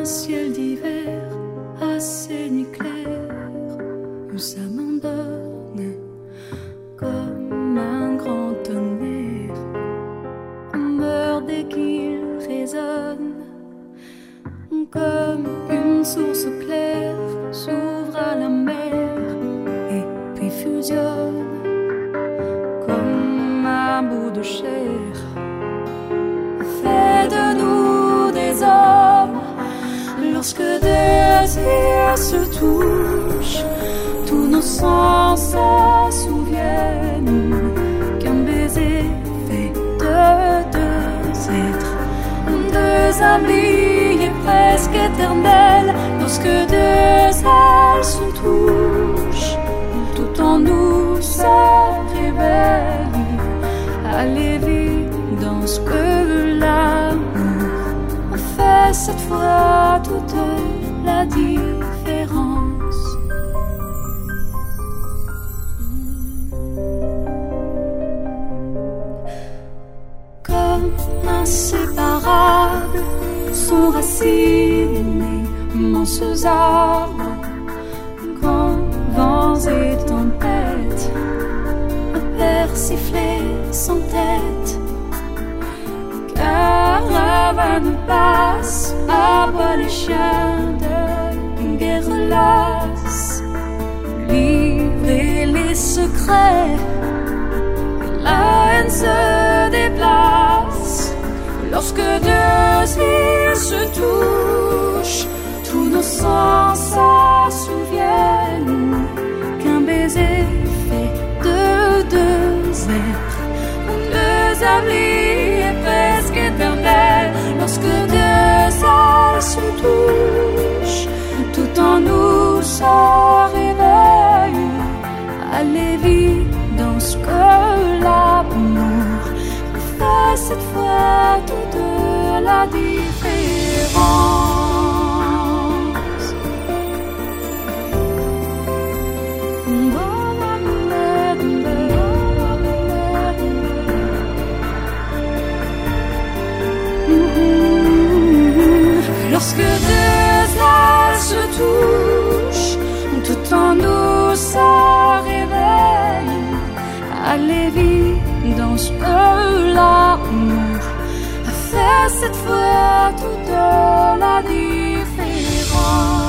ciel d'hiver assez nuit claire où ça m'abandonne comme un grand tonnerre. On meurt dès qu'il résonne comme une source claire s'ouvre à la mer et puis fusionne comme un bout de chair. Fait de nous des hommes. Lorsque deux yeux se touchent, tous nos sens se souviennent qu'un baiser fait de deux êtres, deux amis et presque éternels. Lorsque deux ailes se touchent, tout en nous se révèle à l'évidence que l'amour fait cette fois toute la différence. Comme inséparables sont racines et immenses arbres, quand vents et tempêtes persifler sans tête. Caravane passe, aboie les chiens de guerre lasse, livrer les secrets, la haine se déplace. Lorsque deux îles se touchent, tous nos sens se souviennent qu'un baiser fait de deux êtres, deux amis et presque éternels. Lorsque deux ailes se touchent, tout en nous se réveille à l'évidence que l'amour fait cette fois toute la différence. Lorsque deux ailes se touchent, tout en nous se réveille à l'évidence que l'amour a fait cette fois toute la différence.